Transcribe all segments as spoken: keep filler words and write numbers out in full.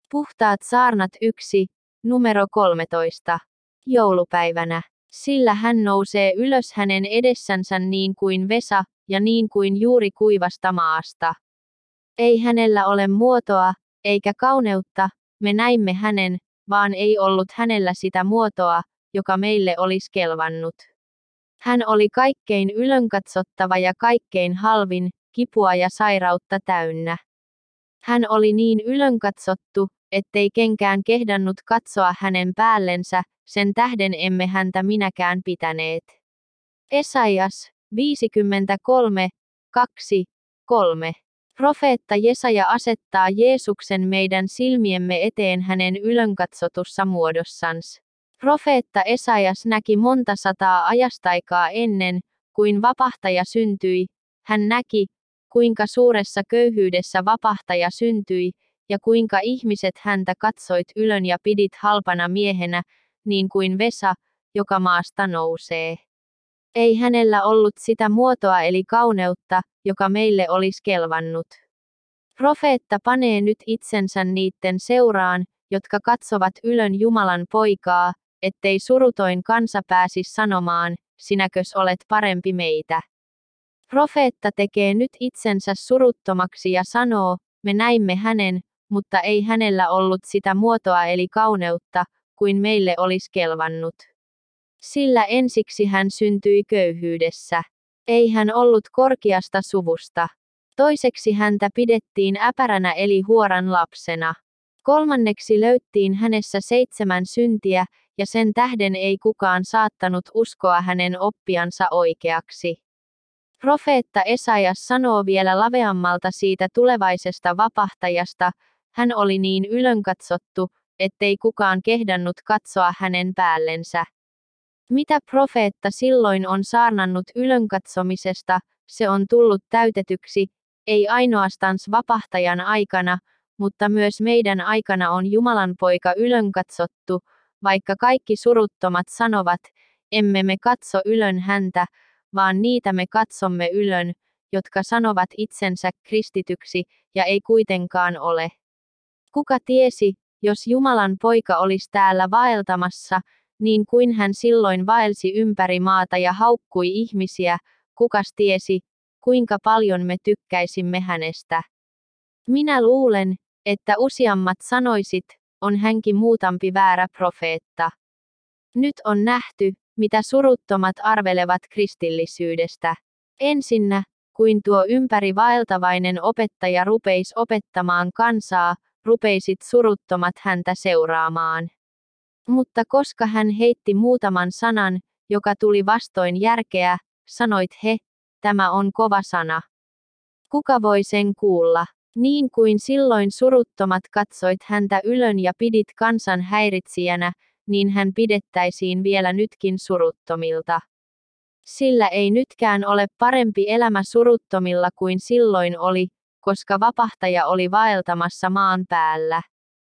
Puhtaat saarnat yksi, numero kolmetoista. Joulupäivänä. Sillä hän nousee ylös hänen edessänsä niin kuin Vesa, ja niin kuin juuri kuivasta maasta. Ei hänellä ole muotoa, eikä kauneutta, me näimme hänen, vaan ei ollut hänellä sitä muotoa, joka meille olisi kelvannut. Hän oli kaikkein ylenkatsottava ja kaikkein halvin, kipua ja sairautta täynnä. Hän oli niin ylenkatsottu, ettei kenkään kehdannut katsoa hänen päällensä, sen tähden emme häntä minäkään pitäneet. Esaias, viisikymmentäkolme, kaksi, kolme. Profeetta Jesaja asettaa Jeesuksen meidän silmiemme eteen hänen ylenkatsotussa muodossans. Profeetta Esaias näki monta sataa ajastaikaa ennen, kuin vapahtaja syntyi, hän näki, kuinka suuressa köyhyydessä vapahtaja syntyi, ja kuinka ihmiset häntä katsoit ylön ja pidit halpana miehenä, niin kuin Vesa, joka maasta nousee. Ei hänellä ollut sitä muotoa eli kauneutta, joka meille olisi kelvannut. Profeetta panee nyt itsensä niitten seuraan, jotka katsovat ylön Jumalan poikaa, ettei surutoin kansa pääsisi sanomaan, sinäkös olet parempi meitä. Profeetta tekee nyt itsensä suruttomaksi ja sanoo, me näimme hänen, mutta ei hänellä ollut sitä muotoa eli kauneutta, kuin meille olisi kelvannut. Sillä ensiksi hän syntyi köyhyydessä. Ei hän ollut korkeasta suvusta. Toiseksi häntä pidettiin äpäränä eli huoran lapsena. Kolmanneksi löyttiin hänessä seitsemän syntiä, ja sen tähden ei kukaan saattanut uskoa hänen oppiansa oikeaksi. Profeetta Esaias sanoo vielä laveammalta siitä tulevaisesta vapahtajasta, hän oli niin ylenkatsottu, ettei kukaan kehdannut katsoa hänen päällensä. Mitä profeetta silloin on saarnannut ylenkatsomisesta, se on tullut täytetyksi, ei ainoastaan vapahtajan aikana, mutta myös meidän aikana on Jumalan poika ylenkatsottu, vaikka kaikki suruttomat sanovat, emme me katso ylön häntä, vaan niitä me katsomme ylön, jotka sanovat itsensä kristityksi, ja ei kuitenkaan ole. Kuka tiesi, jos Jumalan poika olisi täällä vaeltamassa, niin kuin hän silloin vaelsi ympäri maata ja haukkui ihmisiä, kukas tiesi, kuinka paljon me tykkäisimme hänestä. Minä luulen, että useammat sanoisit, on hänkin muutampi väärä profeetta. Nyt on nähty, mitä suruttomat arvelevat kristillisyydestä. Ensinnä, kuin tuo ympäri vaeltavainen opettaja rupeisi opettamaan kansaa, rupeisit suruttomat häntä seuraamaan. Mutta koska hän heitti muutaman sanan, joka tuli vastoin järkeä, sanoit he, tämä on kova sana. Kuka voi sen kuulla? Niin kuin silloin suruttomat katsoit häntä ylön ja pidit kansan häiritsijänä, niin hän pidettäisiin vielä nytkin suruttomilta. Sillä ei nytkään ole parempi elämä suruttomilla kuin silloin oli, koska vapahtaja oli vaeltamassa maan päällä.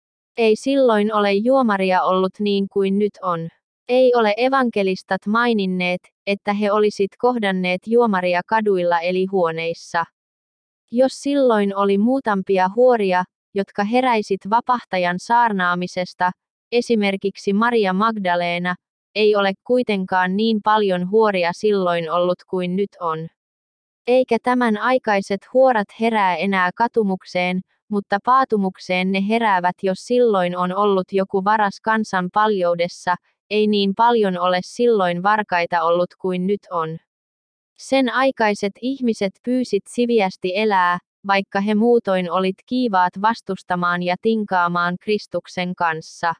Ei silloin ole juomaria ollut niin kuin nyt on. Ei ole evankelistat maininneet, että he olisit kohdanneet juomaria kaduilla eli huoneissa. Jos silloin oli muutampia huoria, jotka heräisit vapahtajan saarnaamisesta, esimerkiksi Maria Magdalena, ei ole kuitenkaan niin paljon huoria silloin ollut kuin nyt on. Eikä tämän aikaiset huorat herää enää katumukseen, mutta paatumukseen ne heräävät, jos silloin on ollut joku varas kansan paljoudessa, ei niin paljon ole silloin varkaita ollut kuin nyt on. Sen aikaiset ihmiset pyysit siviästi elää, vaikka he muutoin olit kiivaat vastustamaan ja tinkaamaan Kristuksen kanssa.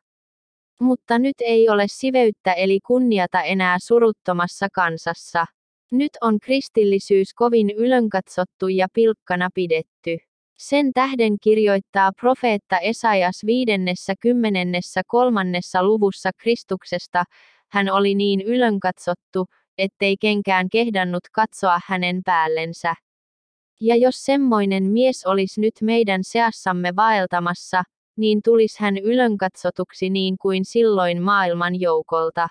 Mutta nyt ei ole siveyttä eli kunniata enää suruttomassa kansassa. Nyt on kristillisyys kovin ylenkatsottu ja pilkkana pidetty. Sen tähden kirjoittaa profeetta Esaias viidennessä kymmenennessä kolmannessa luvussa Kristuksesta, hän oli niin ylenkatsottu, ettei kenkään kehdannut katsoa hänen päällensä. Ja jos semmoinen mies olisi nyt meidän seassamme vaeltamassa, niin tulisi hän ylenkatsotuksi niin kuin silloin maailman joukolta.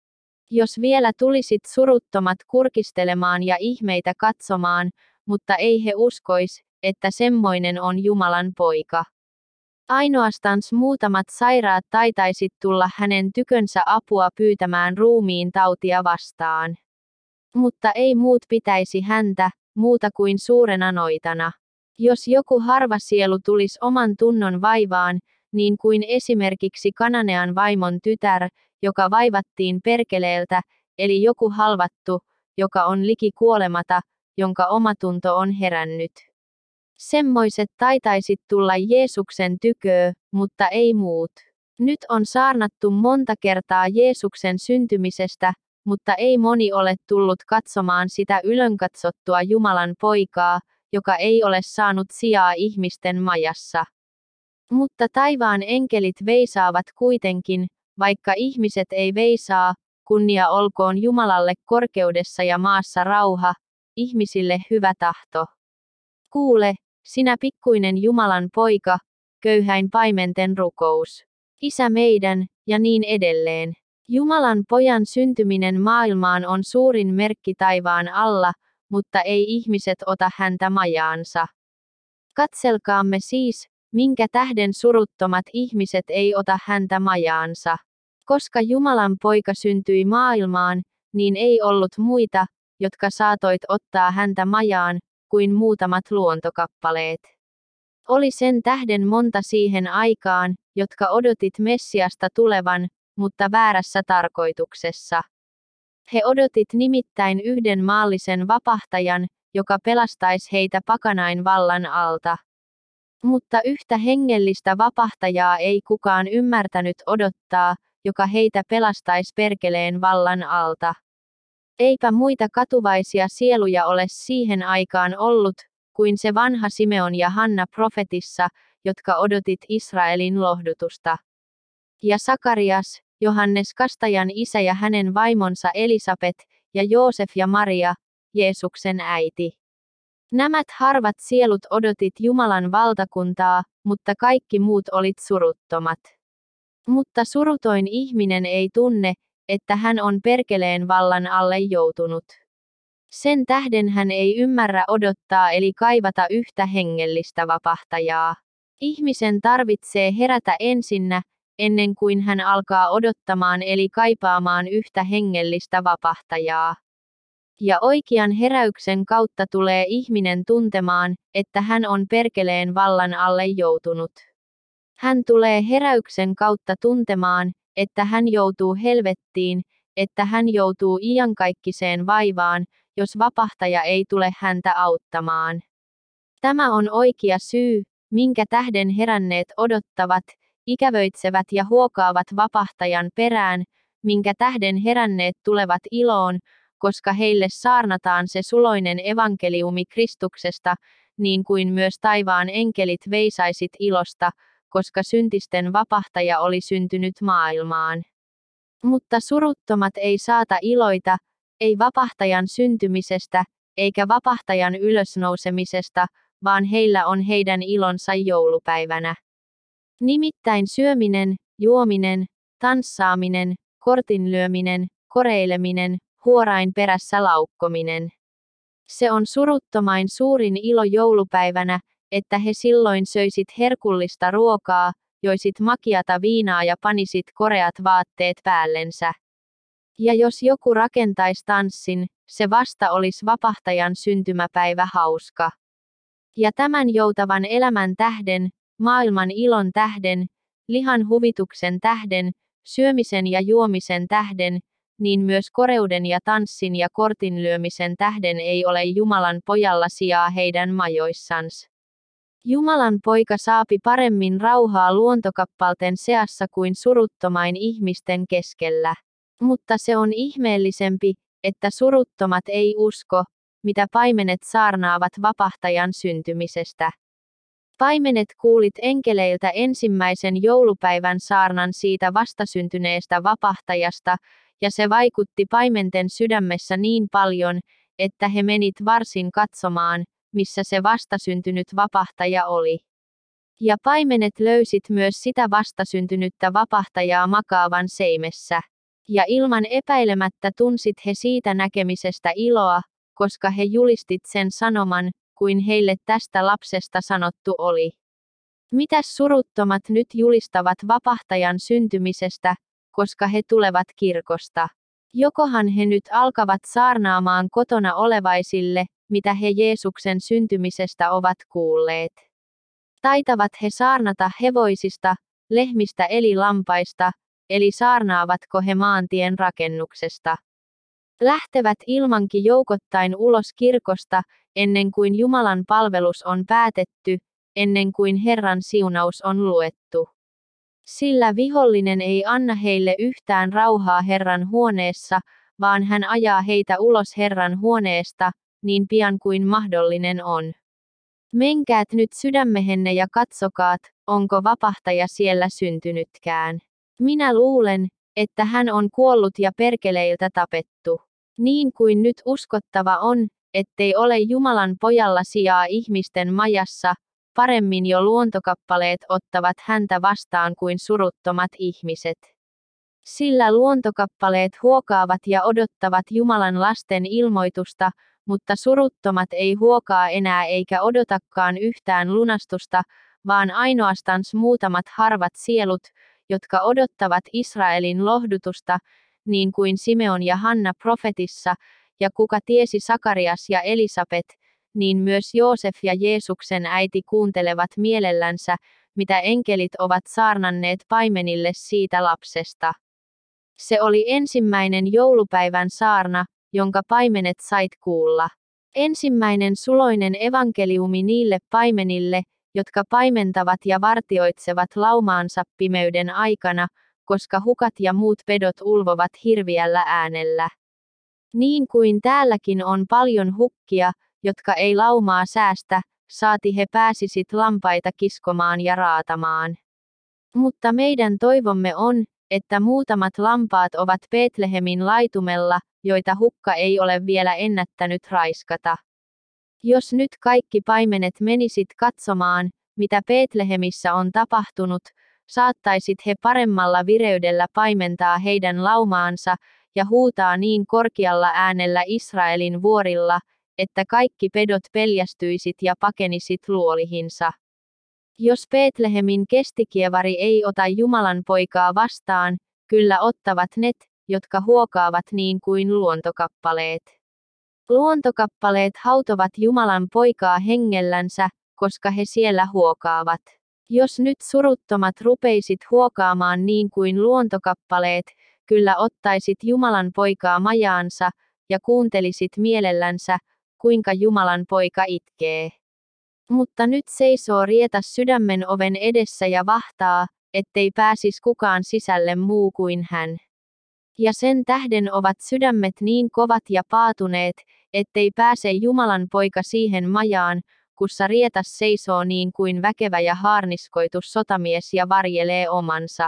Jos vielä tulisit suruttomat kurkistelemaan ja ihmeitä katsomaan, mutta ei he uskois, että semmoinen on Jumalan poika. Ainoastaan muutamat sairaat taitaisit tulla hänen tykönsä apua pyytämään ruumiin tautia vastaan. Mutta ei muut pitäisi häntä, muuta kuin suurena noitana. Jos joku harva sielu tulisi oman tunnon vaivaan, niin kuin esimerkiksi Kananean vaimon tytär, joka vaivattiin perkeleeltä, eli joku halvattu, joka on liki kuolemata, jonka omatunto on herännyt. Semmoiset taitaisit tulla Jeesuksen tyköö, mutta ei muut. Nyt on saarnattu monta kertaa Jeesuksen syntymisestä, mutta ei moni ole tullut katsomaan sitä ylönkatsottua Jumalan poikaa, joka ei ole saanut sijaa ihmisten majassa. Mutta taivaan enkelit veisaavat kuitenkin, vaikka ihmiset ei veisaa, kunnia olkoon Jumalalle korkeudessa ja maassa rauha, ihmisille hyvä tahto. Kuule, sinä pikkuinen Jumalan poika, köyhäin paimenten rukous. Isä meidän, ja niin edelleen. Jumalan pojan syntyminen maailmaan on suurin merkki taivaan alla, mutta ei ihmiset ota häntä majaansa. Katselkaamme siis, minkä tähden suruttomat ihmiset ei ota häntä majaansa. Koska Jumalan poika syntyi maailmaan, niin ei ollut muita, jotka saatoit ottaa häntä majaan, kuin muutamat luontokappaleet. Oli sen tähden monta siihen aikaan, jotka odotit Messiasta tulevan, mutta väärässä tarkoituksessa. He odotit nimittäin yhden maallisen vapahtajan, joka pelastaisi heitä pakanain vallan alta. Mutta yhtä hengellistä vapahtajaa ei kukaan ymmärtänyt odottaa, joka heitä pelastaisi perkeleen vallan alta. Eipä muita katuvaisia sieluja ole siihen aikaan ollut, kuin se vanha Simeon ja Hanna profetissa, jotka odotit Israelin lohdutusta. Ja Sakarias, Johannes Kastajan isä ja hänen vaimonsa Elisabet, ja Joosef ja Maria, Jeesuksen äiti. Nämät harvat sielut odotit Jumalan valtakuntaa, mutta kaikki muut olit suruttomat. Mutta surutoin ihminen ei tunne, että hän on perkeleen vallan alle joutunut. Sen tähden hän ei ymmärrä odottaa eli kaivata yhtä hengellistä vapahtajaa. Ihmisen tarvitsee herätä ensinnä, ennen kuin hän alkaa odottamaan eli kaipaamaan yhtä hengellistä vapahtajaa. Ja oikean heräyksen kautta tulee ihminen tuntemaan, että hän on perkeleen vallan alle joutunut. Hän tulee heräyksen kautta tuntemaan, että hän joutuu helvettiin, että hän joutuu iankaikkiseen vaivaan, jos vapahtaja ei tule häntä auttamaan. Tämä on oikea syy, minkä tähden heränneet odottavat, ikävöitsevät ja huokaavat vapahtajan perään, minkä tähden heränneet tulevat iloon, koska heille saarnataan se suloinen evankeliumi Kristuksesta, niin kuin myös taivaan enkelit veisaisit ilosta, koska syntisten vapahtaja oli syntynyt maailmaan. Mutta suruttomat ei saata iloita, ei vapahtajan syntymisestä, eikä vapahtajan ylösnousemisesta, vaan heillä on heidän ilonsa joulupäivänä. Nimittäin syöminen, juominen, tanssaaminen, kortinlyöminen, koreileminen, huorain perässä laukkominen. Se on suruttomain suurin ilo joulupäivänä, että he silloin söisit herkullista ruokaa, joisit makiata viinaa ja panisit koreat vaatteet päällensä. Ja jos joku rakentaisi tanssin, se vasta olisi vapahtajan syntymäpäivä hauska. Ja tämän joutavan elämän tähden, maailman ilon tähden, lihan huvituksen tähden, syömisen ja juomisen tähden, niin myös koreuden ja tanssin ja kortinlyömisen tähden ei ole Jumalan pojalla sijaa heidän majoissans. Jumalan poika saapi paremmin rauhaa luontokappalten seassa kuin suruttomain ihmisten keskellä. Mutta se on ihmeellisempi, että suruttomat ei usko, mitä paimenet saarnaavat vapahtajan syntymisestä. Paimenet kuulit enkeleiltä ensimmäisen joulupäivän saarnan siitä vastasyntyneestä vapahtajasta, ja se vaikutti paimenten sydämessä niin paljon, että he menit varsin katsomaan, missä se vastasyntynyt vapahtaja oli. Ja paimenet löysit myös sitä vastasyntynyttä vapahtajaa makaavan seimessä. Ja ilman epäilemättä tunsit he siitä näkemisestä iloa, koska he julistit sen sanoman, kuin heille tästä lapsesta sanottu oli. Mitäs suruttomat nyt julistavat vapahtajan syntymisestä, koska he tulevat kirkosta? Jokohan he nyt alkavat saarnaamaan kotona olevaisille, mitä he Jeesuksen syntymisestä ovat kuulleet? Taitavat he saarnata hevosista, lehmistä eli lampaista, eli saarnaavatko he maantien rakennuksesta? Lähtevät ilmankin joukottain ulos kirkosta, ennen kuin Jumalan palvelus on päätetty, ennen kuin Herran siunaus on luettu. Sillä vihollinen ei anna heille yhtään rauhaa Herran huoneessa, vaan hän ajaa heitä ulos Herran huoneesta, niin pian kuin mahdollinen on. Menkäät nyt sydämehenne ja katsokaat, onko vapahtaja siellä syntynytkään. Minä luulen, että hän on kuollut ja perkeleiltä tapettu. Niin kuin nyt uskottava on, ettei ole Jumalan pojalla sijaa ihmisten majassa, paremmin jo luontokappaleet ottavat häntä vastaan kuin suruttomat ihmiset. Sillä luontokappaleet huokaavat ja odottavat Jumalan lasten ilmoitusta, mutta suruttomat ei huokaa enää eikä odotakaan yhtään lunastusta, vaan ainoastaan muutamat harvat sielut, jotka odottavat Israelin lohdutusta, niin kuin Simeon ja Hanna profetissa, ja kuka tiesi Sakarias ja Elisabet, niin myös Joosef ja Jeesuksen äiti kuuntelevat mielellänsä, mitä enkelit ovat saarnanneet paimenille siitä lapsesta. Se oli ensimmäinen joulupäivän saarna, jonka paimenet sait kuulla. Ensimmäinen suloinen evankeliumi niille paimenille, jotka paimentavat ja vartioitsevat laumaansa pimeyden aikana, koska hukat ja muut pedot ulvovat hirviällä äänellä. Niin kuin täälläkin on paljon hukkia, jotka ei laumaa säästä, saati he pääsisit lampaita kiskomaan ja raatamaan. Mutta meidän toivomme on, että muutamat lampaat ovat Betlehemin laitumella, joita hukka ei ole vielä ennättänyt raiskata. Jos nyt kaikki paimenet menisit katsomaan, mitä Betlehemissä on tapahtunut, saattaisit he paremmalla vireydellä paimentaa heidän laumaansa, ja huutaa niin korkealla äänellä Israelin vuorilla, että kaikki pedot peljästyisit ja pakenisit luolihinsa. Jos Betlehemin kestikievari ei ota Jumalan poikaa vastaan, kyllä ottavat net, jotka huokaavat niin kuin luontokappaleet. Luontokappaleet hautovat Jumalan poikaa hengellänsä, koska he siellä huokaavat. Jos nyt suruttomat rupeisit huokaamaan niin kuin luontokappaleet, kyllä ottaisit Jumalan poikaa majaansa, ja kuuntelisit mielellänsä, kuinka Jumalan poika itkee. Mutta nyt seisoo rietas sydämen oven edessä ja vahtaa, ettei pääsis kukaan sisälle muu kuin hän. Ja sen tähden ovat sydämet niin kovat ja paatuneet, ettei pääse Jumalan poika siihen majaan, kussa rietas seisoo niin kuin väkevä ja haarniskoitu sotamies ja varjelee omansa.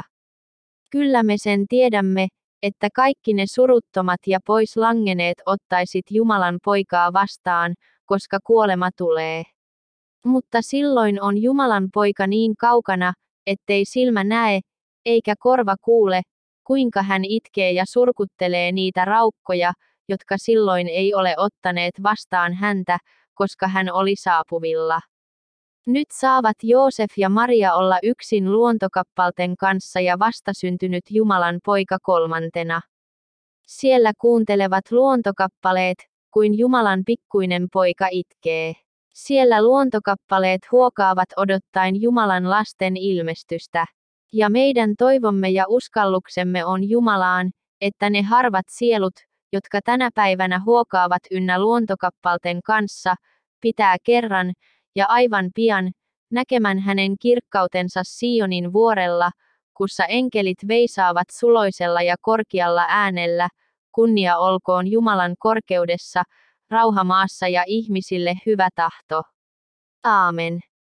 Kyllä me sen tiedämme, että kaikki ne suruttomat ja pois langeneet ottaisit Jumalan poikaa vastaan, koska kuolema tulee. Mutta silloin on Jumalan poika niin kaukana, ettei silmä näe, eikä korva kuule, kuinka hän itkee ja surkuttelee niitä raukkoja, jotka silloin ei ole ottaneet vastaan häntä, koska hän oli saapuvilla. Nyt saavat Joosef ja Maria olla yksin luontokappalten kanssa ja vastasyntynyt Jumalan poika kolmantena. Siellä kuuntelevat luontokappaleet, kuin Jumalan pikkuinen poika itkee. Siellä luontokappaleet huokaavat odottaen Jumalan lasten ilmestystä. Ja meidän toivomme ja uskalluksemme on Jumalaan, että ne harvat sielut, jotka tänä päivänä huokaavat ynnä luontokappalten kanssa, pitää kerran, ja aivan pian, näkemän hänen kirkkautensa Sionin vuorella, kussa enkelit veisaavat suloisella ja korkealla äänellä, kunnia olkoon Jumalan korkeudessa, rauha maassa ja ihmisille hyvä tahto. Aamen.